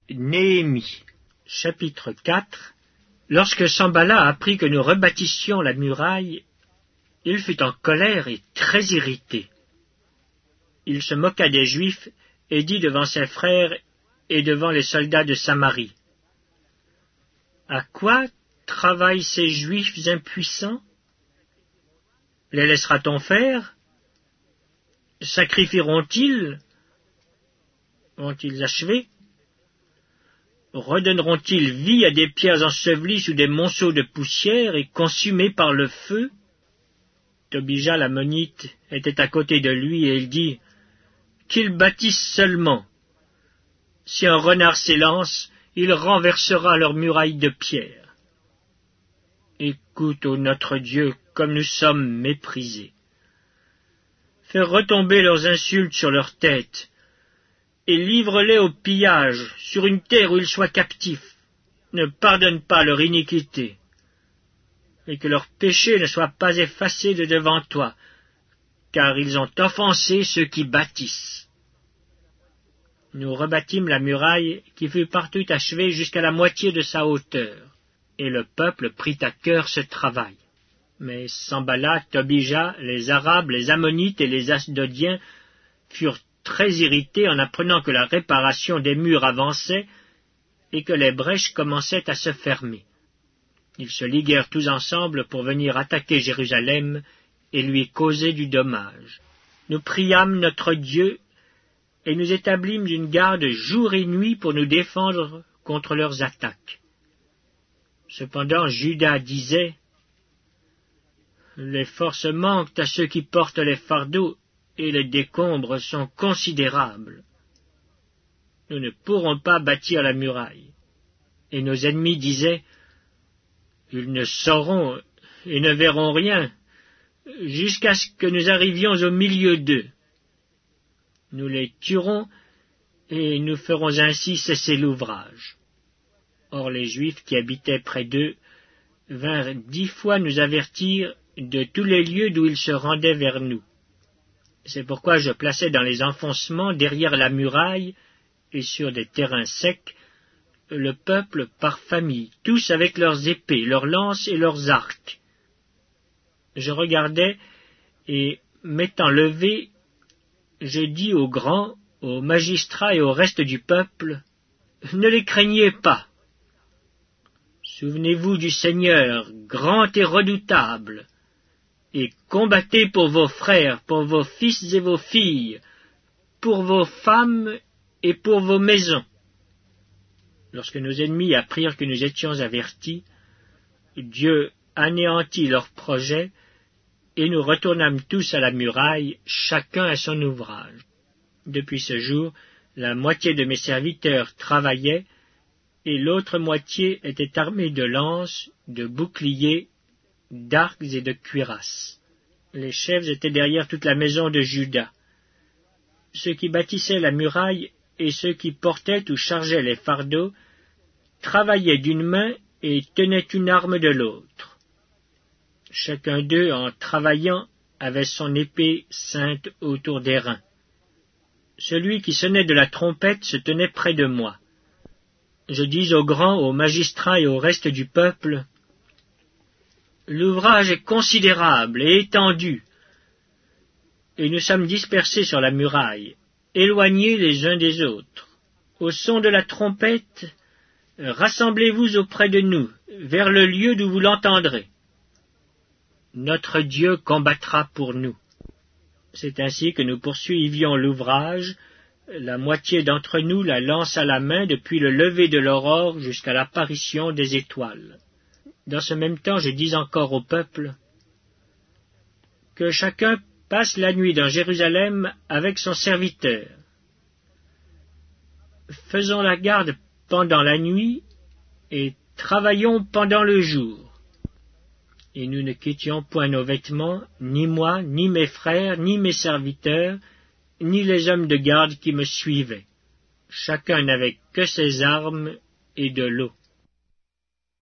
Néhémie, chapitre 4. Lorsque Sanballat apprit que nous rebâtissions la muraille, il fut en colère et très irrité. Il se moqua des Juifs et dit devant ses frères et devant les soldats de Samarie: À quoi travaillent ces Juifs impuissants? Les laissera-t-on faire? Sacrifieront-ils? Vont-ils achever? Redonneront-ils vie à des pierres ensevelies sous des monceaux de poussière et consumées par le feu? Tobija l'ammonite était à côté de lui, et il dit: Qu'ils bâtissent seulement. Si un renard s'élance, il renversera leurs murailles de pierre. Écoute, ô notre Dieu, comme nous sommes méprisés. Fais retomber leurs insultes sur leurs têtes, et livre-les au pillage sur une terre où ils soient captifs. Ne pardonne pas leur iniquité, et que leurs péchés ne soient pas effacés de devant toi, car ils ont offensé ceux qui bâtissent. Nous rebâtîmes la muraille qui fut partout achevée jusqu'à la moitié de sa hauteur, et le peuple prit à cœur ce travail. Mais Sanballat, Tobija, les Arabes, les Ammonites et les Asdodiens furent très irrités en apprenant que la réparation des murs avançait et que les brèches commençaient à se fermer. Ils se liguèrent tous ensemble pour venir attaquer Jérusalem et lui causer du dommage. Nous priâmes notre Dieu et nous établîmes une garde jour et nuit pour nous défendre contre leurs attaques. Cependant, Juda disait: Les forces manquent à ceux qui portent les fardeaux, et les décombres sont considérables. Nous ne pourrons pas bâtir la muraille. Et nos ennemis disaient: Ils ne sauront et ne verront rien, jusqu'à ce que nous arrivions au milieu d'eux. Nous les tuerons, et nous ferons ainsi cesser l'ouvrage. Or les Juifs qui habitaient près d'eux vinrent 10 fois nous avertir de tous les lieux d'où ils se rendaient vers nous. C'est pourquoi je plaçai dans les enfoncements derrière la muraille et sur des terrains secs le peuple par famille, tous avec leurs épées, leurs lances et leurs arcs. Je regardai, et, m'étant levé, je dis aux grands, aux magistrats et au reste du peuple: Ne les craignez pas. Souvenez-vous du Seigneur, grand et redoutable, et combattez pour vos frères, pour vos fils et vos filles, pour vos femmes et pour vos maisons. Lorsque nos ennemis apprirent que nous étions avertis, Dieu anéantit leurs projets, et nous retournâmes tous à la muraille, chacun à son ouvrage. Depuis ce jour, la moitié de mes serviteurs travaillaient, et l'autre moitié était armée de lances, de boucliers, d'arcs et de cuirasses. Les chefs étaient derrière toute la maison de Juda. Ceux qui bâtissaient la muraille et ceux qui portaient ou chargeaient les fardeaux travaillaient d'une main et tenaient une arme de l'autre. Chacun d'eux, en travaillant, avait son épée ceinte autour des reins. Celui qui sonnait de la trompette se tenait près de moi. Je dis aux grands, aux magistrats et au reste du peuple: L'ouvrage est considérable et étendu, et nous sommes dispersés sur la muraille, éloignés les uns des autres. Au son de la trompette, rassemblez-vous auprès de nous, vers le lieu d'où vous l'entendrez. Notre Dieu combattra pour nous. C'est ainsi que nous poursuivions l'ouvrage, la moitié d'entre nous la lance à la main depuis le lever de l'aurore jusqu'à l'apparition des étoiles. Dans ce même temps, je dis encore au peuple: Que chacun passe la nuit dans Jérusalem avec son serviteur. Faisons la garde pendant la nuit et travaillons pendant le jour. Et nous ne quittions point nos vêtements, ni moi, ni mes frères, ni mes serviteurs, ni les hommes de garde qui me suivaient. Chacun n'avait que ses armes et de l'eau.